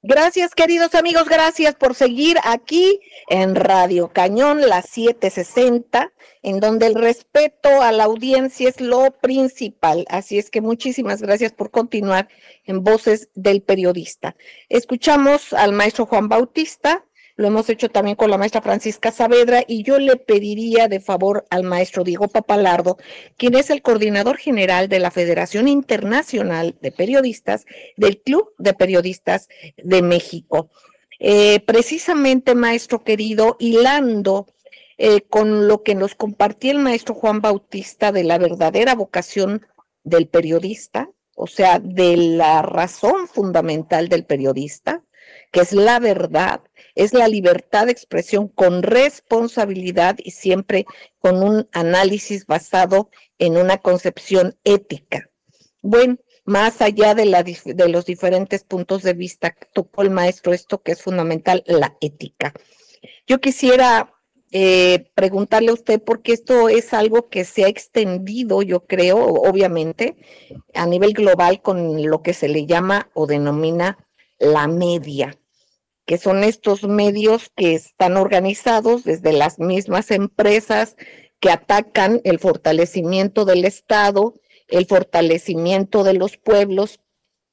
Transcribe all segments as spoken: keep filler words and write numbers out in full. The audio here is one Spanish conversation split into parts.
Gracias, queridos amigos, gracias por seguir aquí en Radio Cañón, las siete sesenta, en donde el respeto a la audiencia es lo principal. Así es que muchísimas gracias por continuar en Voces del Periodista. Escuchamos al maestro Juan Bautista, lo hemos hecho también con la maestra Francisca Saavedra, y yo le pediría de favor al maestro Diego Papalardo, quien es el coordinador general de la Federación Internacional de Periodistas, del Club de Periodistas de México. Eh, precisamente, maestro querido, hilando eh, con lo que nos compartía el maestro Juan Bautista de la verdadera vocación del periodista, o sea, de la razón fundamental del periodista, que es la verdad, es la libertad de expresión con responsabilidad y siempre con un análisis basado en una concepción ética. Bueno, más allá de, la, de los diferentes puntos de vista, tocó el maestro esto que es fundamental, la ética. Yo quisiera eh, preguntarle a usted, porque esto es algo que se ha extendido, yo creo, obviamente, a nivel global con lo que se le llama o denomina la media, que son estos medios que están organizados desde las mismas empresas que atacan el fortalecimiento del Estado, el fortalecimiento de los pueblos,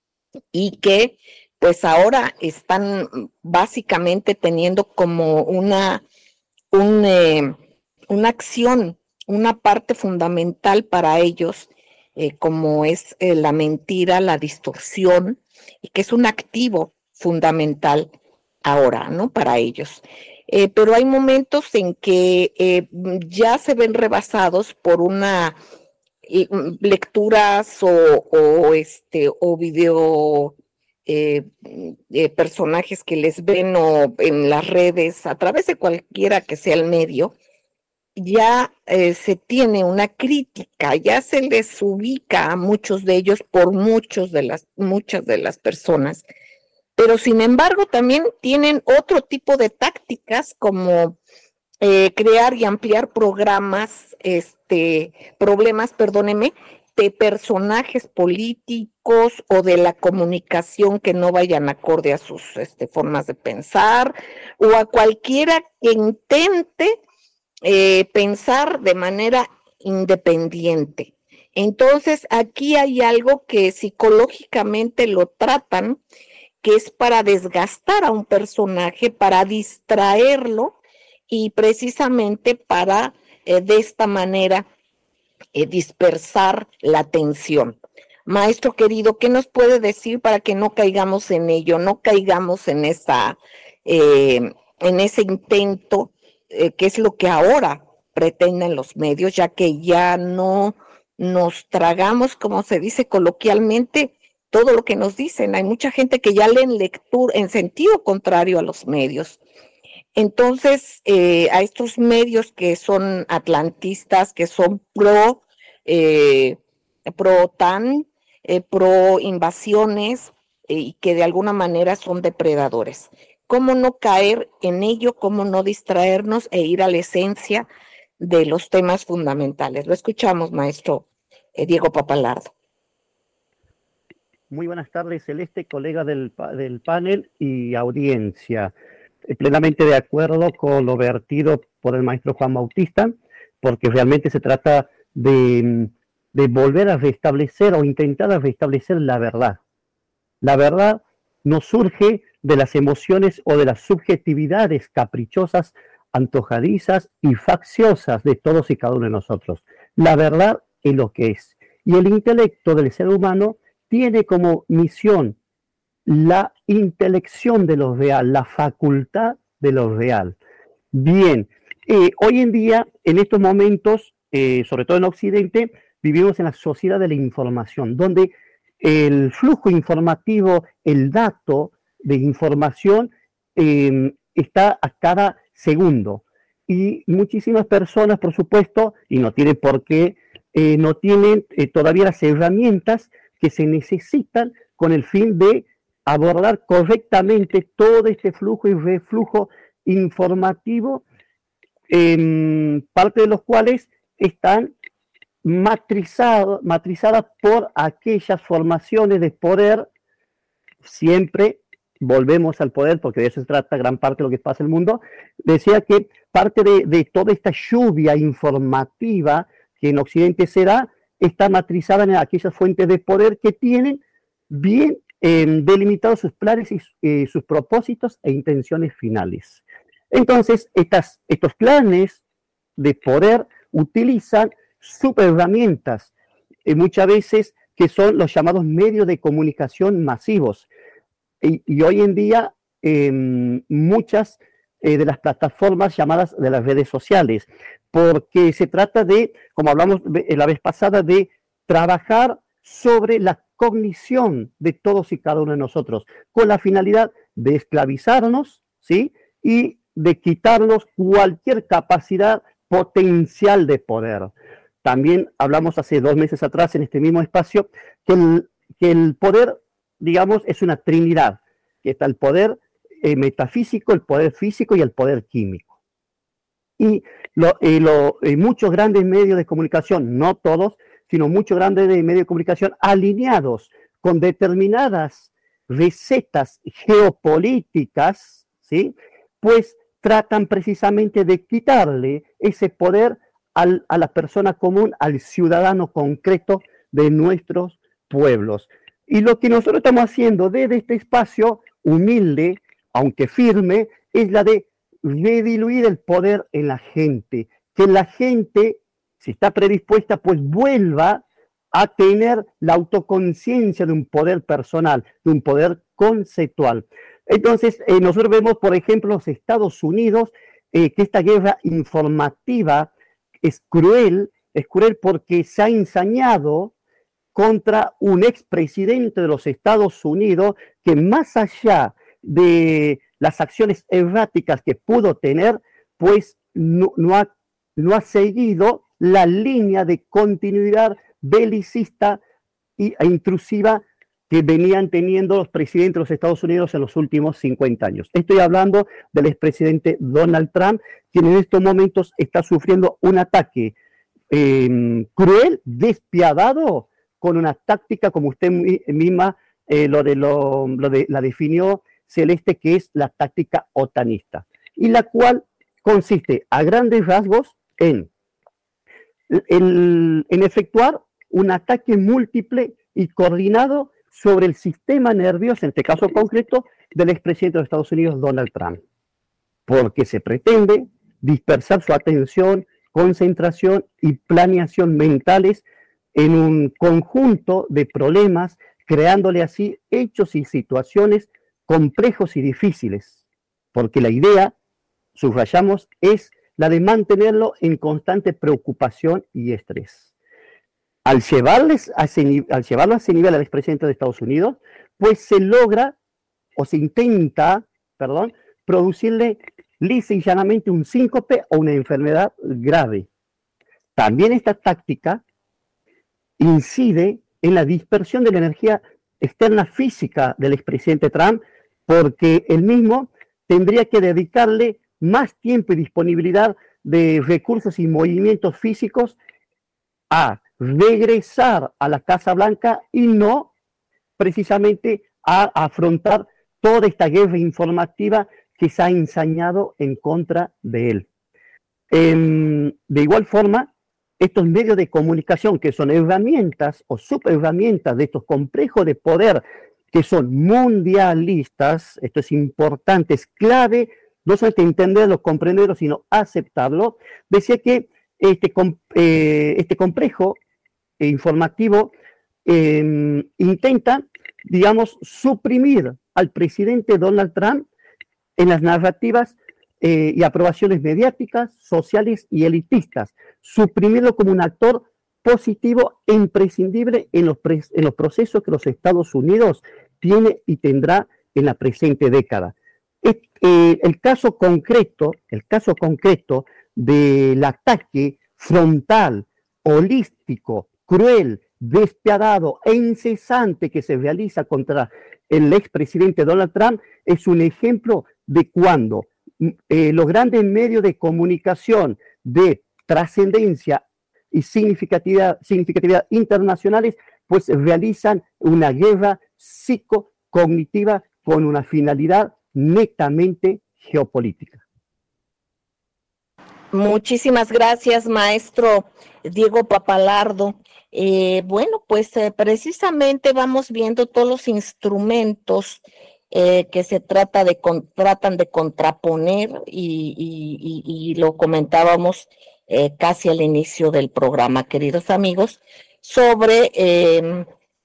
y que pues ahora están básicamente teniendo como una, un, eh, una acción, una parte fundamental para ellos, eh, como es eh, la mentira, la distorsión, y que es un activo fundamental ahora, ¿no? Para ellos. Eh, pero hay momentos en que eh, ya se ven rebasados por una eh, lecturas o, o este o video eh, eh, personajes que les ven o en las redes a través de cualquiera que sea el medio. Ya eh, se tiene una crítica, ya se les ubica a muchos de ellos por muchos de las muchas de las personas. Pero sin embargo también tienen otro tipo de tácticas como eh, crear y ampliar programas, este, problemas, perdóneme, de personajes políticos o de la comunicación que no vayan acorde a sus este, formas de pensar, o a cualquiera que intente eh, pensar de manera independiente. Entonces aquí hay algo que psicológicamente lo tratan, que es para desgastar a un personaje, para distraerlo y precisamente para eh, de esta manera eh, dispersar la atención. Maestro querido, ¿qué nos puede decir para que no caigamos en ello, no caigamos en esa, eh, en ese intento, eh, que es lo que ahora pretenden los medios, ya que ya no nos tragamos, como se dice coloquialmente, todo lo que nos dicen? Hay mucha gente que ya lee en lectura, en sentido contrario a los medios. Entonces, eh, a estos medios que son atlantistas, que son pro, eh, pro OTAN, eh, pro invasiones, eh, y que de alguna manera son depredadores. ¿Cómo no caer en ello? ¿Cómo no distraernos e ir a la esencia de los temas fundamentales? Lo escuchamos, maestro eh, Diego Papalardo. Muy buenas tardes, Celeste, colega del, del panel y audiencia. Plenamente de acuerdo con lo vertido por el maestro Juan Bautista, porque realmente se trata de, de volver a restablecer o intentar restablecer la verdad. La verdad no surge de las emociones o de las subjetividades caprichosas, antojadizas y facciosas de todos y cada uno de nosotros. La verdad es lo que es. Y el intelecto del ser humano tiene como misión la intelección de lo real, la facultad de lo real. Bien, eh, hoy en día, en estos momentos, eh, sobre todo en Occidente, vivimos en la sociedad de la información, donde el flujo informativo, el dato de información eh, está a cada segundo. Y muchísimas personas, por supuesto, y no tienen por qué, eh, no tienen eh, todavía las herramientas que se necesitan con el fin de abordar correctamente todo este flujo y reflujo informativo, eh, parte de los cuales están matrizados, matrizadas por aquellas formaciones de poder siempre volvemos al poder, porque de eso se trata gran parte de lo que pasa en el mundo, decía que parte de, de toda esta lluvia informativa que en Occidente se da, está matrizada en aquellas fuentes de poder que tienen bien eh, delimitados sus planes y eh, sus propósitos e intenciones finales. Entonces, estas, estos planes de poder utilizan superherramientas, eh, muchas veces que son los llamados medios de comunicación masivos. Y, y hoy en día, eh, muchas eh, de las plataformas llamadas de las redes sociales, porque se trata de, como hablamos la vez pasada, de trabajar sobre la cognición de todos y cada uno de nosotros, con la finalidad de esclavizarnos, ¿sí? Y de quitarnos cualquier capacidad potencial de poder. También hablamos hace dos meses atrás en este mismo espacio que el, que el poder, digamos, es una trinidad, que está el poder eh, metafísico, el poder físico y el poder químico. Y, lo, eh, lo, eh, muchos grandes medios de comunicación, no todos, sino muchos grandes medios de comunicación alineados con determinadas recetas geopolíticas, ¿sí? Pues tratan precisamente de quitarle ese poder al, a la persona común, al ciudadano concreto de nuestros pueblos. Y lo que nosotros estamos haciendo desde este espacio humilde, aunque firme, es la de rediluir el poder en la gente, que la gente, si está predispuesta, pues vuelva a tener la autoconciencia de un poder personal, de un poder conceptual. Entonces, eh, nosotros vemos, por ejemplo, los Estados Unidos, eh, que esta guerra informativa es cruel, es cruel porque se ha ensañado contra un expresidente de los Estados Unidos que, más allá de las acciones erráticas que pudo tener, pues no, no, ha, no ha seguido la línea de continuidad belicista e intrusiva que venían teniendo los presidentes de los Estados Unidos en los últimos cincuenta años. Estoy hablando del expresidente Donald Trump, quien en estos momentos está sufriendo un ataque eh, cruel, despiadado, con una táctica, como usted misma eh, lo de lo, lo de, la definió, Celeste, que es la táctica otanista, y la cual consiste a grandes rasgos en, en, en efectuar un ataque múltiple y coordinado sobre el sistema nervioso, en este caso concreto, del expresidente de los Estados Unidos, Donald Trump, porque se pretende dispersar su atención, concentración y planeación mentales en un conjunto de problemas, creándole así hechos y situaciones complejos y difíciles, porque la idea, subrayamos, es la de mantenerlo en constante preocupación y estrés. Al, llevarles a ese, al llevarlo a ese nivel al expresidente de Estados Unidos, pues se logra o se intenta, perdón, producirle lisa y llanamente un síncope o una enfermedad grave. También esta táctica incide en la dispersión de la energía externa física del expresidente Trump, porque él mismo tendría que dedicarle más tiempo y disponibilidad de recursos y movimientos físicos a regresar a la Casa Blanca y no precisamente a afrontar toda esta guerra informativa que se ha ensañado en contra de él. Eh, de igual forma, estos medios de comunicación, que son herramientas o superherramientas de estos complejos de poder que son mundialistas, esto es importante, es clave, no solamente entenderlo, comprenderlo, sino aceptarlo, decía que este, eh, este complejo eh, informativo eh, intenta, digamos, suprimir al presidente Donald Trump en las narrativas eh, y aprobaciones mediáticas, sociales y elitistas, suprimirlo como un actor positivo e imprescindible en los, en los procesos que los Estados Unidos tiene y tendrá en la presente década. Es, eh, el caso concreto, el caso concreto del ataque frontal, holístico, cruel, despiadado e incesante que se realiza contra el expresidente Donald Trump es un ejemplo de cuando eh, los grandes medios de comunicación de trascendencia y significatividad, significatividad internacionales pues realizan una guerra psicocognitiva con una finalidad netamente geopolítica. Muchísimas gracias, maestro Diego Papalardo. Eh, bueno, pues eh, precisamente vamos viendo todos los instrumentos eh, que se trata de con, tratan de contraponer y, y, y, y lo comentábamos eh, casi al inicio del programa, queridos amigos, sobre eh,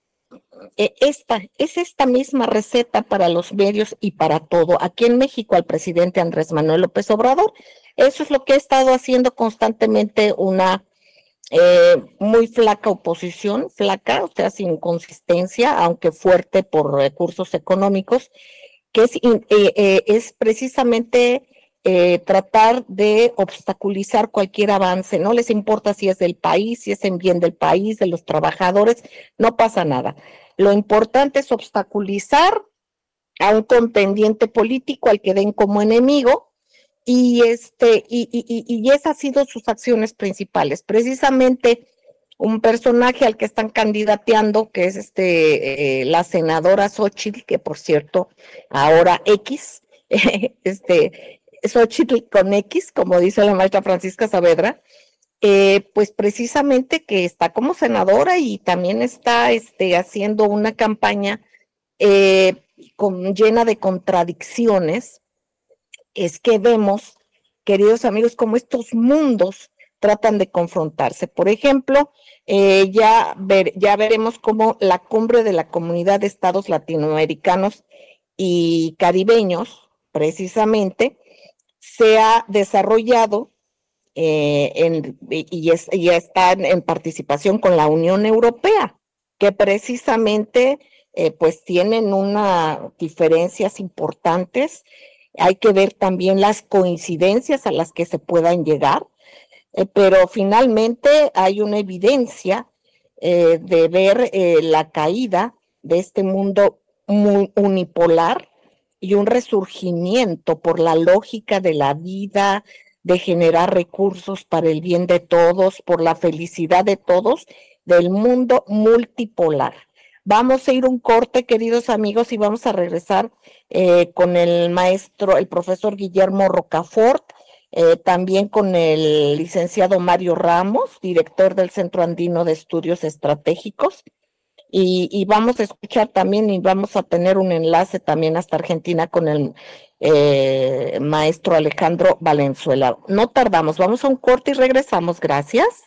esta, es esta misma receta para los medios y para todo. Aquí en México al presidente Andrés Manuel López Obrador, eso es lo que ha estado haciendo constantemente una eh, muy flaca oposición, flaca, o sea, sin consistencia, aunque fuerte por recursos económicos, que es, eh, eh, es precisamente eh, tratar de obstaculizar cualquier avance. No les importa si es del país, si es en bien del país, de los trabajadores, no pasa nada. Lo importante es obstaculizar a un contendiente político al que den como enemigo. Y, este, y, y, y esas han sido sus acciones principales. Precisamente un personaje al que están candidateando, que es este, eh, la senadora Xochitl, que por cierto, ahora X, este, Xochitl con X, como dice la maestra Francisca Saavedra, eh, pues precisamente que está como senadora y también está este, haciendo una campaña eh, con, llena de contradicciones. Es que vemos, queridos amigos, cómo estos mundos tratan de confrontarse. Por ejemplo, eh, ya, ver, ya veremos cómo la cumbre de la Comunidad de Estados Latinoamericanos y Caribeños, precisamente, se ha desarrollado eh, en, y, es, y está en participación con la Unión Europea, que precisamente eh, pues tienen unas diferencias importantes. Hay que ver también las coincidencias a las que se puedan llegar, eh, pero finalmente hay una evidencia eh, de ver eh, la caída de este mundo muy unipolar y un resurgimiento por la lógica de la vida, de generar recursos para el bien de todos, por la felicidad de todos, del mundo multipolar. Vamos a ir un corte, queridos amigos, y vamos a regresar eh, con el maestro, el profesor Guillermo Rocafort, eh, también con el licenciado Mario Ramos, director del Centro Andino de Estudios Estratégicos, y, y vamos a escuchar también y vamos a tener un enlace también hasta Argentina con el eh, maestro Alejandro Valenzuela. No tardamos, vamos a un corte y regresamos. Gracias.